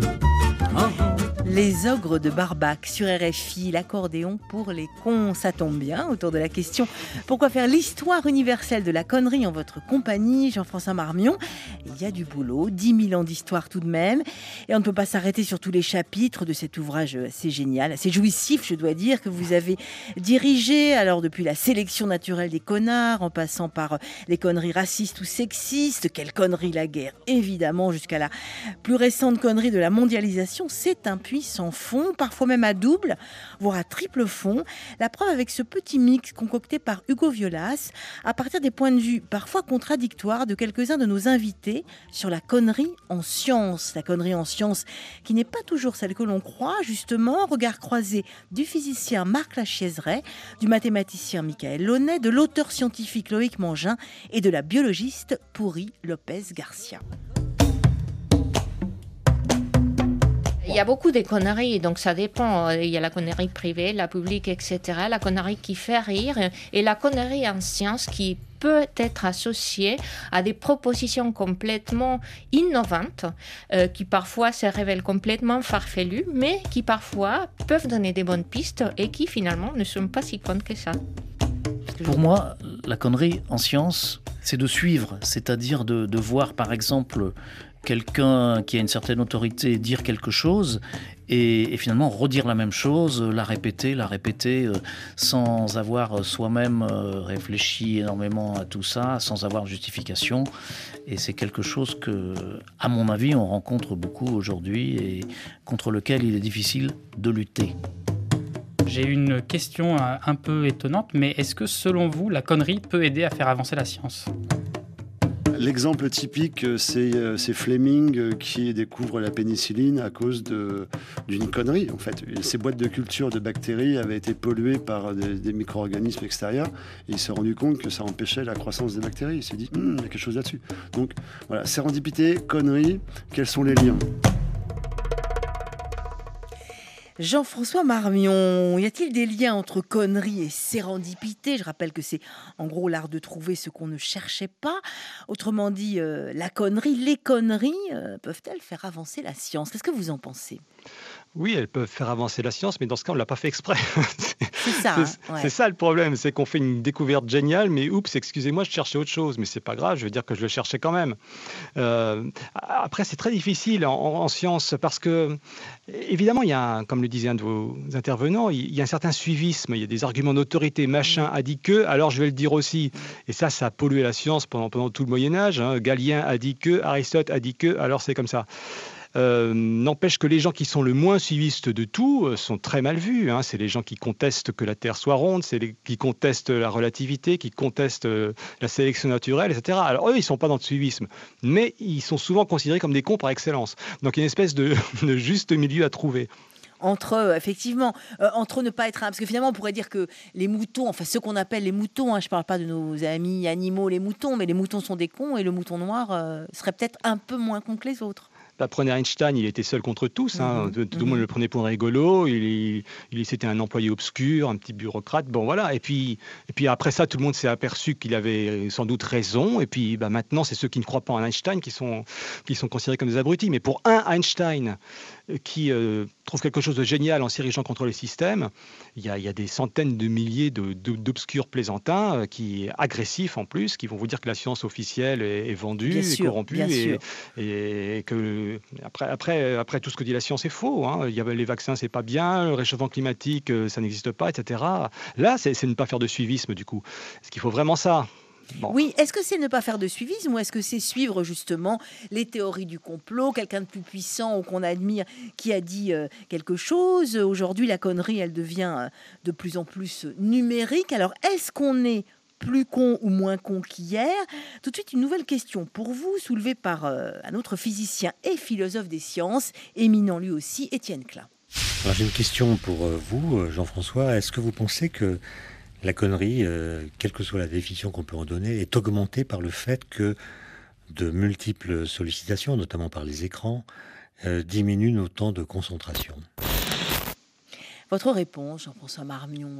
Les ogres de Barbac sur RFI, l'accordéon pour les cons, ça tombe bien. Autour de la question « Pourquoi faire l'histoire universelle de la connerie en votre compagnie ?» Jean-François Marmion, il y a du boulot, 10 000 ans d'histoire tout de même. Et on ne peut pas s'arrêter sur tous les chapitres de cet ouvrage assez génial, assez jouissif, je dois dire, que vous avez dirigé. Alors depuis la sélection naturelle des connards, en passant par les conneries racistes ou sexistes, quelle connerie la guerre, évidemment, jusqu'à la plus récente connerie de la mondialisation, c'est un puits sans fond, parfois même à double, voire à triple fond. La preuve avec ce petit mix concocté par Hugo Violas, à partir des points de vue parfois contradictoires de quelques-uns de nos invités sur la connerie en sciences. La connerie en sciences qui n'est pas toujours celle que l'on croit, justement. Regard croisé du physicien Marc Lachiaiseray, du mathématicien Michael Launay, de l'auteur scientifique Loïc Mangin et de la biologiste Pourri Lopez Garcia. Il y a beaucoup de conneries, donc ça dépend. Il y a la connerie privée, la publique, etc. La connerie qui fait rire et la connerie en sciences qui peut être associée à des propositions complètement innovantes, qui parfois se révèlent complètement farfelues, mais qui parfois peuvent donner des bonnes pistes et qui finalement ne sont pas si connes que ça. Pour moi, la connerie en sciences, c'est de suivre, c'est-à-dire de voir par exemple quelqu'un qui a une certaine autorité dire quelque chose et finalement redire la même chose, la répéter sans avoir soi-même réfléchi énormément à tout ça, sans avoir justification. Et c'est quelque chose que, à mon avis, on rencontre beaucoup aujourd'hui et contre lequel il est difficile de lutter. J'ai une question un peu étonnante, mais est-ce que selon vous, la connerie peut aider à faire avancer la science ? L'exemple typique, c'est Fleming qui découvre la pénicilline à cause d'une connerie. En fait, ces boîtes de culture de bactéries avaient été polluées par des micro-organismes extérieurs et il s'est rendu compte que ça empêchait la croissance des bactéries. Il s'est dit, il y a quelque chose là-dessus. Donc voilà, sérendipité, connerie, quels sont les liens ? Jean-François Marmion, y a-t-il des liens entre connerie et sérendipité ? Je rappelle que c'est en gros l'art de trouver ce qu'on ne cherchait pas. Autrement dit, la connerie, les conneries peuvent-elles faire avancer la science ? Qu'est-ce que vous en pensez ? Oui, elles peuvent faire avancer la science, mais dans ce cas, on ne l'a pas fait exprès. C'est ça. C'est ça le problème, c'est qu'on fait une découverte géniale, mais oups, excusez-moi, je cherchais autre chose. Mais c'est pas grave, je veux dire que je le cherchais quand même. Après, c'est très difficile en science parce que, évidemment, il y a, comme le disait un de vos intervenants, il y a un certain suivisme, il y a des arguments d'autorité. Machin a dit que, alors je vais le dire aussi. Et ça a pollué la science pendant tout le Moyen-Âge. Galien a dit que, Aristote a dit que, alors c'est comme ça. N'empêche que les gens qui sont le moins suivistes de tout sont très mal vus. Hein. C'est les gens qui contestent que la Terre soit ronde, qui contestent la relativité, qui contestent la sélection naturelle, etc. Alors eux, ils ne sont pas dans le suivisme, mais ils sont souvent considérés comme des cons par excellence. Donc il y a une espèce de juste milieu à trouver. Entre ne pas être parce que finalement on pourrait dire que les moutons, enfin ceux qu'on appelle les moutons, hein, je parle pas de nos amis animaux les moutons, mais les moutons sont des cons et le mouton noir serait peut-être un peu moins con que les autres. Prenez Einstein, il était seul contre tous. Hein. Tout le monde le prenait pour un rigolo. C'était un employé obscur, un petit bureaucrate. Bon, voilà. Et puis après ça, tout le monde s'est aperçu qu'il avait sans doute raison. Et puis maintenant, c'est ceux qui ne croient pas en Einstein qui sont considérés comme des abrutis. Mais pour un Einstein qui trouve quelque chose de génial en s'érigeant contre les systèmes, il y a des centaines de milliers d'obscurs plaisantins agressifs en plus, qui vont vous dire que la science officielle est vendue, est corrompue et que après tout ce que dit la science est faux. Hein. Les vaccins, c'est pas bien, le réchauffement climatique, ça n'existe pas, etc. Là, c'est ne pas faire de suivisme, du coup. Est-ce qu'il faut vraiment ça ? Bon. Oui, est-ce que c'est ne pas faire de suivisme ou est-ce que c'est suivre justement les théories du complot, quelqu'un de plus puissant ou qu'on admire qui a dit quelque chose ? Aujourd'hui, la connerie, elle devient de plus en plus numérique. Alors, est-ce qu'on est plus con ou moins con qu'hier ? Tout de suite, une nouvelle question pour vous, soulevée par un autre physicien et philosophe des sciences, éminent lui aussi, Étienne Klein. Alors, j'ai une question pour vous, Jean-François. Est-ce que vous pensez que la connerie, quelle que soit la définition qu'on peut en donner, est augmentée par le fait que de multiples sollicitations, notamment par les écrans, diminuent nos temps de concentration ? Votre réponse, Jean-François Marmion,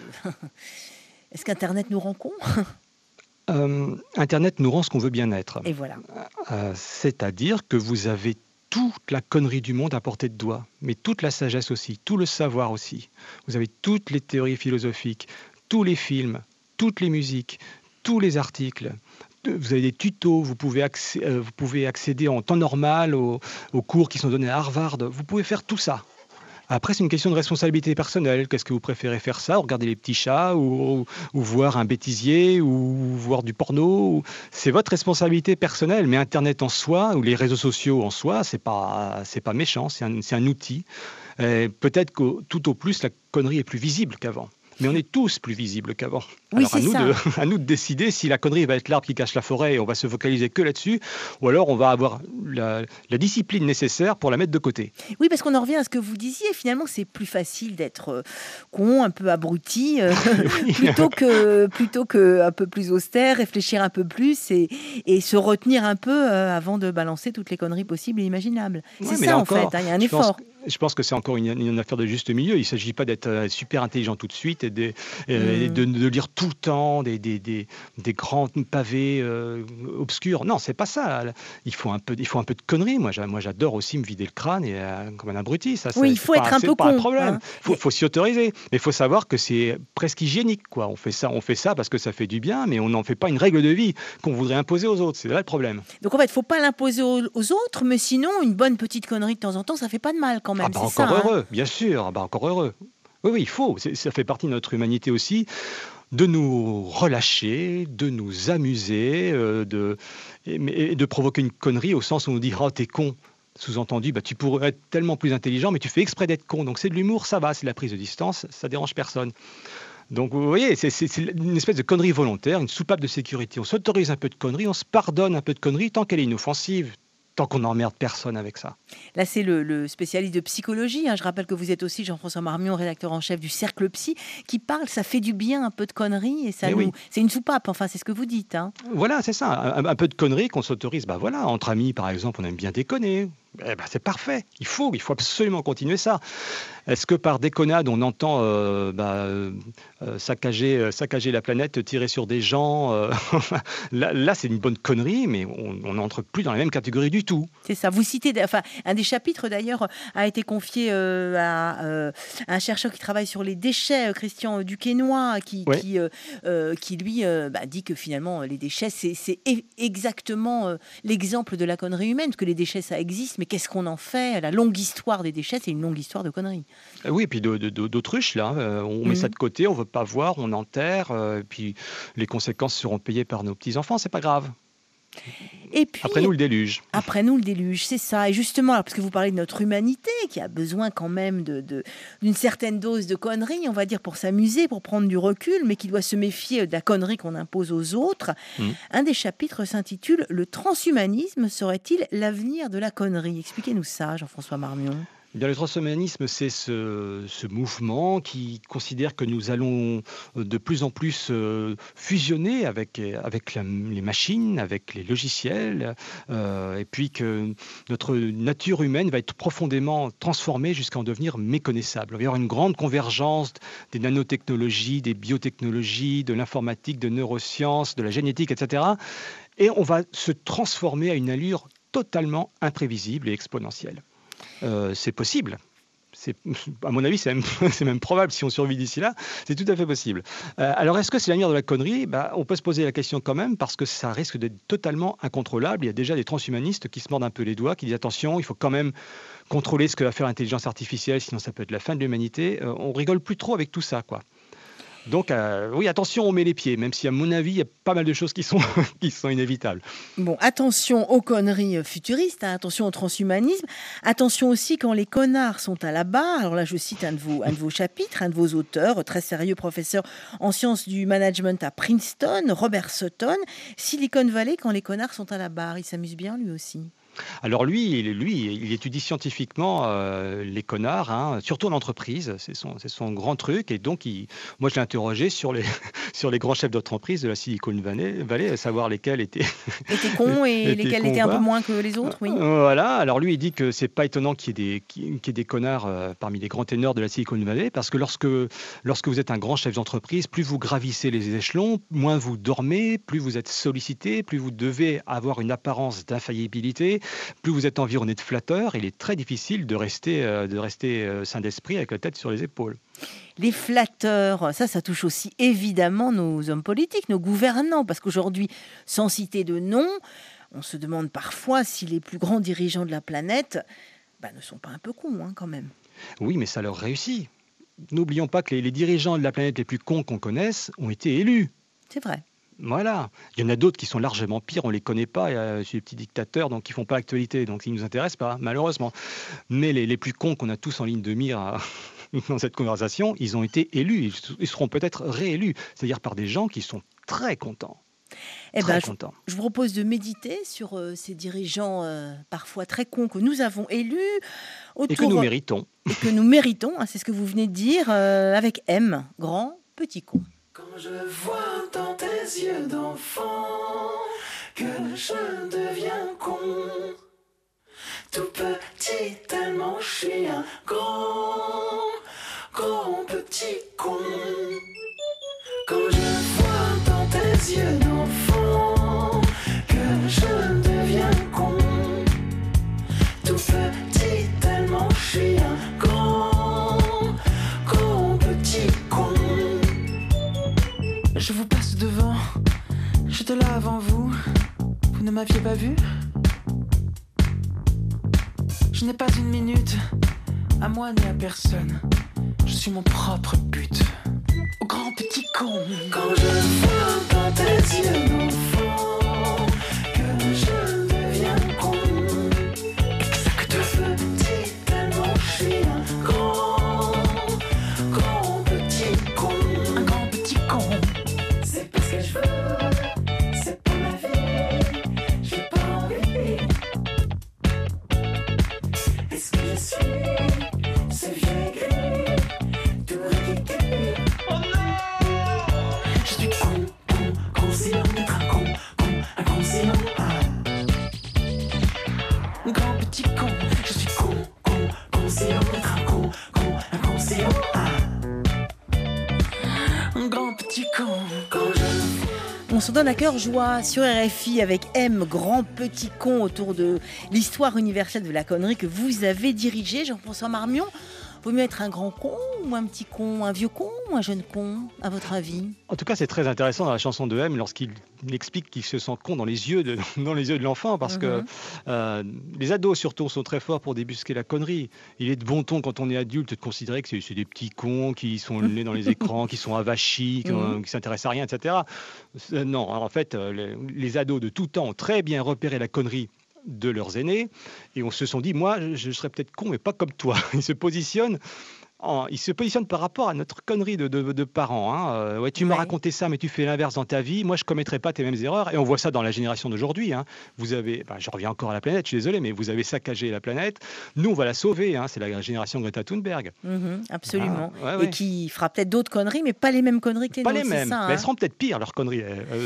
est-ce qu'Internet nous rend cons ? Internet nous rend ce qu'on veut bien être. Et voilà. C'est-à-dire que vous avez toute la connerie du monde à portée de doigt, mais toute la sagesse aussi, tout le savoir aussi. Vous avez toutes les théories philosophiques, tous les films, toutes les musiques, tous les articles. Vous avez des tutos, vous pouvez accéder en temps normal aux cours qui sont donnés à Harvard. Vous pouvez faire tout ça. Après, c'est une question de responsabilité personnelle. Qu'est-ce que vous préférez faire ça, regarder les petits chats ou voir un bêtisier ou voir du porno C'est votre responsabilité personnelle. Mais Internet en soi ou les réseaux sociaux en soi, c'est pas méchant, c'est un outil. Peut-être que tout au plus, la connerie est plus visible qu'avant. Mais on est tous plus visibles qu'avant. Oui, alors à nous de décider si la connerie va être l'arbre qui cache la forêt et on va se focaliser que là-dessus, ou alors on va avoir la discipline nécessaire pour la mettre de côté. Oui, parce qu'on en revient à ce que vous disiez. Finalement, c'est plus facile d'être con, un peu abruti, plutôt que un peu plus austère, réfléchir un peu plus et se retenir un peu avant de balancer toutes les conneries possibles et imaginables. C'est ça en fait. Il y a un effort. Je pense que c'est encore une affaire de juste milieu. Il ne s'agit pas d'être super intelligent tout de suite et de lire tout le temps des grands pavés obscurs. Non, c'est pas ça. Il faut un peu de conneries. Moi, j'adore aussi me vider le crâne comme un abruti. Ça, oui, il faut être un peu con. C'est pas un problème. Faut s'y autoriser. Mais il faut savoir que c'est presque hygiénique, quoi. On fait ça parce que ça fait du bien, mais on n'en fait pas une règle de vie qu'on voudrait imposer aux autres. C'est là le problème. Donc en fait, il ne faut pas l'imposer aux autres, mais sinon, une bonne petite connerie de temps en temps, ça fait pas de mal quand même. Heureux, bien sûr. Encore heureux. Oui, il faut. Ça fait partie de notre humanité aussi, de nous relâcher, de nous amuser, et de provoquer une connerie au sens où on dit « Oh, t'es con ». Sous-entendu, tu pourrais être tellement plus intelligent, mais tu fais exprès d'être con. Donc c'est de l'humour, ça va, c'est de la prise de distance, ça dérange personne. Donc vous voyez, c'est une espèce de connerie volontaire, une soupape de sécurité. On s'autorise un peu de connerie, on se pardonne un peu de connerie tant qu'elle est inoffensive. Tant qu'on n'emmerde personne avec ça. Là, c'est le spécialiste de psychologie. Je rappelle que vous êtes aussi Jean-François Marmion, rédacteur en chef du Cercle Psy, qui parle, ça fait du bien un peu de conneries et c'est une soupape, enfin, c'est ce que vous dites. Hein. Voilà, c'est ça, un peu de conneries qu'on s'autorise. Entre amis, par exemple, on aime bien déconner. C'est parfait, il faut absolument continuer ça. Est-ce que par déconnade, on entend saccager la planète, tirer sur des gens là, c'est une bonne connerie, mais on n'entre plus dans la même catégorie du tout. C'est ça. Vous citez, un des chapitres d'ailleurs a été confié à un chercheur qui travaille sur les déchets, Christian Duquesnoy, qui lui dit que finalement les déchets, c'est exactement l'exemple de la connerie humaine, parce que les déchets, ça existe, mais qu'est-ce qu'on en fait ? La longue histoire des déchets, c'est une longue histoire de conneries. Oui, et puis d'autruche, là. On met ça de côté, on ne veut pas voir, on enterre, puis les conséquences seront payées par nos petits-enfants, c'est pas grave. Et puis, après nous le déluge. Après nous le déluge, c'est ça. Et justement, alors, parce que vous parlez de notre humanité, qui a besoin quand même d'une certaine dose de conneries, on va dire, pour s'amuser, pour prendre du recul, mais qui doit se méfier de la connerie qu'on impose aux autres. Un des chapitres s'intitule « Le transhumanisme serait-il l'avenir de la connerie ?» Expliquez-nous ça, Jean-François Marmion. Bien, le transhumanisme, c'est ce mouvement qui considère que nous allons de plus en plus fusionner avec les machines, avec les logiciels, et puis que notre nature humaine va être profondément transformée jusqu'à en devenir méconnaissable. Il va y avoir une grande convergence des nanotechnologies, des biotechnologies, de l'informatique, de neurosciences, de la génétique, etc. Et on va se transformer à une allure totalement imprévisible et exponentielle. C'est possible. À mon avis, c'est même probable si on survit d'ici là. C'est tout à fait possible. Alors, est-ce que c'est l'avenir de la connerie ? On peut se poser la question quand même parce que ça risque d'être totalement incontrôlable. Il y a déjà des transhumanistes qui se mordent un peu les doigts, qui disent attention, il faut quand même contrôler ce que va faire l'intelligence artificielle, sinon ça peut être la fin de l'humanité. On rigole plus trop avec tout ça, quoi. Donc, oui, attention, on met les pieds, même si, à mon avis, il y a pas mal de choses qui sont inévitables. Bon, attention aux conneries futuristes, attention au transhumanisme, attention aussi quand les connards sont à la barre. Alors là, je cite un de vos chapitres, un de vos auteurs, très sérieux professeur en sciences du management à Princeton, Robert Sutton. Silicon Valley, quand les connards sont à la barre, il s'amuse bien lui aussi. Alors lui, il étudie scientifiquement les connards, surtout en entreprise, c'est son grand truc. Et donc, moi, je l'ai interrogé sur les grands chefs d'entreprise de la Silicon Valley, à savoir lesquels étaient cons et lesquels étaient un peu moins que les autres. Oui. Voilà. Alors lui, il dit que c'est pas étonnant qu'il y ait des connards parmi les grands ténors de la Silicon Valley, parce que lorsque vous êtes un grand chef d'entreprise, plus vous gravissez les échelons, moins vous dormez, plus vous êtes sollicité, plus vous devez avoir une apparence d'infaillibilité. Plus vous êtes environné de flatteurs, il est très difficile de rester sain d'esprit avec la tête sur les épaules. Les flatteurs, ça touche aussi évidemment nos hommes politiques, nos gouvernants, parce qu'aujourd'hui, sans citer de nom, on se demande parfois si les plus grands dirigeants de la planète ne sont pas un peu cons quand même. Oui, mais ça leur réussit. N'oublions pas que les dirigeants de la planète les plus cons qu'on connaisse ont été élus. C'est vrai. Voilà. Il y en a d'autres qui sont largement pires, on ne les connaît pas, c'est des petits dictateurs donc qui ne font pas l'actualité, donc ils ne nous intéressent pas, malheureusement. Mais les plus cons qu'on a tous en ligne de mire dans cette conversation, ils ont été élus, ils seront peut-être réélus, c'est-à-dire par des gens qui sont très contents. Je vous propose de méditer sur ces dirigeants parfois très cons que nous avons élus. Et que nous méritons. Et que nous méritons, c'est ce que vous venez de dire, avec M, grand, petit con. Quand je vois dans tes yeux d'enfant que je deviens con, tout petit tellement je suis un grand petit con. Quand je vois dans tes yeux d'enfant que je deviens con, tout petit tellement je suis un grand petit con. Je vous passe devant, j'étais là avant vous, vous ne m'aviez pas vu. Je n'ai pas une minute, à moi ni à personne, je suis mon propre but. Au grand petit con. Quand je vois dans tes yeux d'enfant que je deviens con, exact petit tellement je suis un grand petit con. Un grand petit con. C'est pas ce que je veux, c'est pas ma vie, j'ai pas envie. Est-ce que je suis ce vieux aigri, tout riqué? Oh non! Je suis conscient d'être un con, inconscient. Un grand petit con, je suis conscient d'être un con, inconscient. Un grand petit con. On se donne à cœur joie sur RFI avec M, grand petit con, autour de l'histoire universelle de la connerie que vous avez dirigée, Jean-François Marmion. Vaut mieux être un grand con ou un petit con, un vieux con ou un jeune con, à votre avis? En tout cas, c'est très intéressant dans la chanson de M lorsqu'il explique qu'il se sent con dans les yeux de l'enfant parce que les ados surtout sont très forts pour débusquer la connerie. Il est de bon ton quand on est adulte de considérer que c'est des petits cons qui sont le nez dans les écrans, qui sont avachis, qui s'intéressent à rien, etc. Non, en fait, les ados de tout temps ont très bien repéré la connerie de leurs aînés et on se sont dit, moi, je serais peut-être con, mais pas comme toi. Ils se positionnent par rapport à notre connerie de parents. Hein. Ouais, tu m'as raconté ça, mais tu fais l'inverse dans ta vie. Moi, je ne commettrai pas tes mêmes erreurs. Et on voit ça dans la génération d'aujourd'hui. Hein. Vous avez, je reviens encore à la planète, je suis désolé, mais vous avez saccagé la planète. Nous, on va la sauver. Hein. C'est la génération Greta Thunberg. Absolument. Ah, ouais. Et qui fera peut-être d'autres conneries, mais pas les mêmes conneries que les nôtres. Pas les mêmes. Ça, mais elles seront peut-être pires, leurs conneries.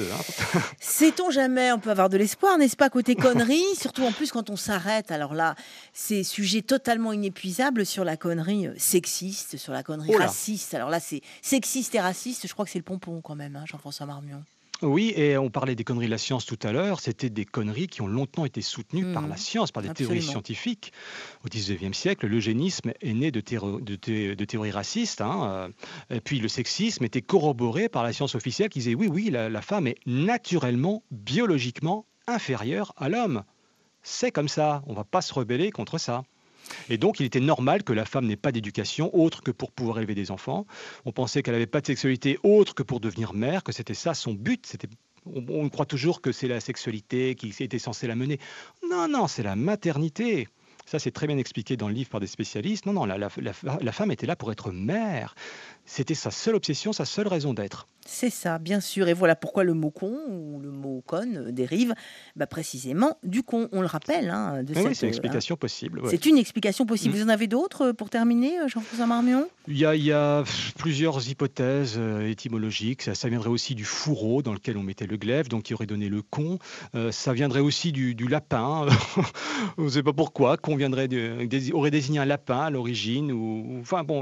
Sait-on jamais, on peut avoir de l'espoir, n'est-ce pas, côté conneries, surtout en plus quand on s'arrête. Alors là, c'est sujet totalement inépuisable sur la connerie sexiste, sur la connerie raciste. Alors là, c'est sexiste et raciste, je crois que c'est le pompon quand même, hein, Jean-François Marmion. Oui, et on parlait des conneries de la science tout à l'heure. C'était des conneries qui ont longtemps été soutenues par la science, par des théories scientifiques. Au XIXe siècle, l'eugénisme est né de théories racistes. Hein. Et puis le sexisme était corroboré par la science officielle qui disait oui, la femme est naturellement, biologiquement inférieure à l'homme. C'est comme ça, on ne va pas se rebeller contre ça. Et donc, il était normal que la femme n'ait pas d'éducation autre que pour pouvoir élever des enfants. On pensait qu'elle n'avait pas de sexualité autre que pour devenir mère, que c'était ça son but. On croit toujours que c'est la sexualité qui était censée la mener. Non, c'est la maternité. Ça, c'est très bien expliqué dans le livre par des spécialistes. Non, la femme était là pour être mère. C'était sa seule obsession, sa seule raison d'être. C'est ça, bien sûr. Et voilà pourquoi le mot con ou le mot conne dérive précisément du con. On le rappelle. Hein, oui, c'est une explication possible. Ouais. C'est une explication possible. Vous en avez d'autres pour terminer, Jean-François Marmion? Il y a plusieurs hypothèses étymologiques. Ça viendrait aussi du fourreau dans lequel on mettait le glaive, donc qui aurait donné le con. Ça viendrait aussi du lapin. On ne sait pas pourquoi. Con aurait désigné un lapin à l'origine ou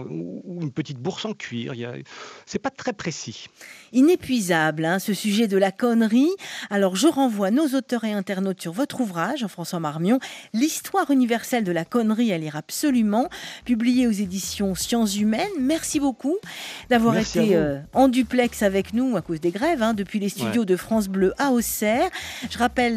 une petite bourse en cuir. C'est pas très précis. Inépuisable, hein, ce sujet de la connerie. Alors, je renvoie nos auteurs et internautes sur votre ouvrage, Jean-François Marmion, L'histoire universelle de la connerie à lire absolument, publié aux éditions Sciences Humaines. Merci beaucoup d'avoir été en duplex avec nous à cause des grèves, hein, depuis les studios de France Bleu à Auxerre. Je rappelle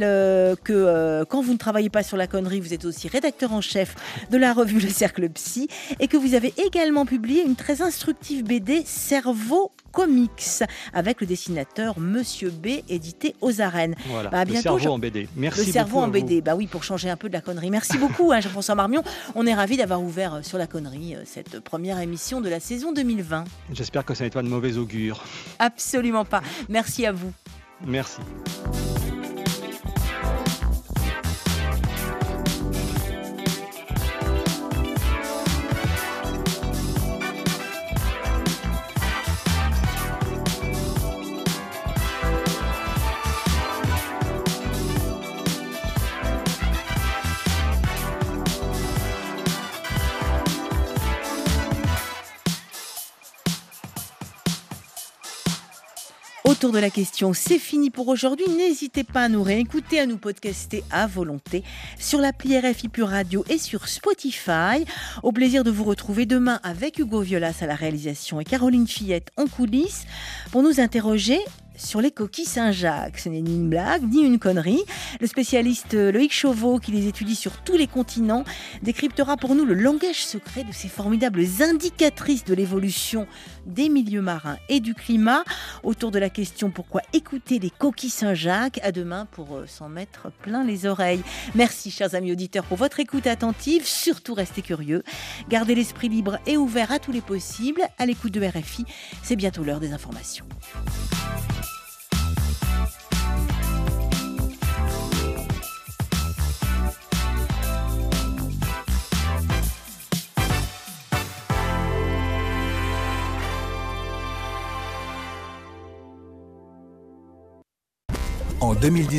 que quand vous ne travaillez pas sur la connerie, vous êtes aussi rédacteur en chef de la revue Le Cercle Psy et que vous avez également publié une très instructive BD Cerveau Comics avec le dessinateur Monsieur B, édité aux Arènes. Voilà, à bientôt, le cerveau en BD. Merci beaucoup. Le cerveau en BD, oui, pour changer un peu de la connerie. Merci beaucoup, hein, Jean-François Marmion. On est ravis d'avoir ouvert sur la connerie cette première émission de la saison 2020. J'espère que ça n'est pas de mauvais augure. Absolument pas. Merci à vous. Merci. Autour de la question, c'est fini pour aujourd'hui. N'hésitez pas à nous réécouter, à nous podcaster à volonté sur l'appli RFI Pure Radio et sur Spotify. Au plaisir de vous retrouver demain avec Hugo Violas à la réalisation et Caroline Fillette en coulisses pour nous interroger sur les coquilles Saint-Jacques. Ce n'est ni une blague, ni une connerie. Le spécialiste Loïc Chauveau, qui les étudie sur tous les continents, décryptera pour nous le langage secret de ces formidables indicatrices de l'évolution des milieux marins et du climat. Autour de la question pourquoi écouter les coquilles Saint-Jacques. À demain pour s'en mettre plein les oreilles. Merci, chers amis auditeurs, pour votre écoute attentive. Surtout, restez curieux. Gardez l'esprit libre et ouvert à tous les possibles. À l'écoute de RFI, c'est bientôt l'heure des informations. En 2010.